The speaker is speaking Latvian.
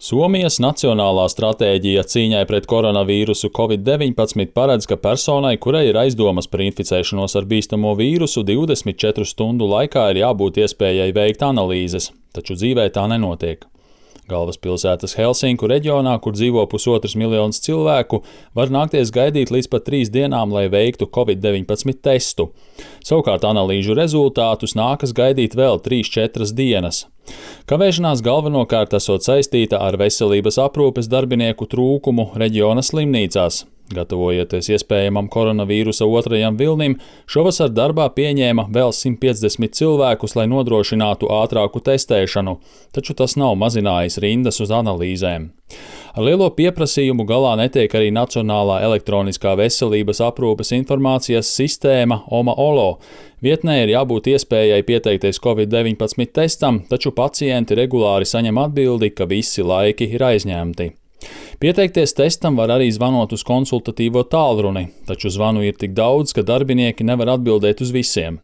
Somijas nacionālā stratēģija cīņai pret koronavīrusu Covid-19 paredz, ka personai, kurai ir aizdomas par inficēšanos ar bīstamo vīrusu, 24 stundu laikā ir jābūt iespējai veikt analīzes, taču dzīvē tā nenotiek. Galvaspilsētas Helsinku reģionā, kur dzīvo 1,5 miljonus cilvēku, var nākties gaidīt līdz pat 3 dienām, lai veiktu Covid-19 testu. Savukārt analīžu rezultātus nākas gaidīt vēl 3–4 dienas. Kavēšanās galvenokārt esot saistīta ar veselības aprūpes darbinieku trūkumu reģiona slimnīcās. Gatavojoties iespējamam koronavīrusa otrajam vilnim, šovasar darbā pieņēma vēl 150 cilvēkus, lai nodrošinātu ātrāku testēšanu, taču tas nav mazinājis rindas uz analīzēm. Ar lielo pieprasījumu galā netiek arī Nacionālā elektroniskā veselības aprūpes informācijas sistēma OMA-OLO. Vietnē ir jābūt iespējai pieteikties Covid-19 testam, taču pacienti regulāri saņem atbildi, ka visi laiki ir aizņemti. Pieteikties testam var arī zvanot uz konsultatīvo tālruni, taču zvanu ir tik daudz, ka darbinieki nevar atbildēt uz visiem.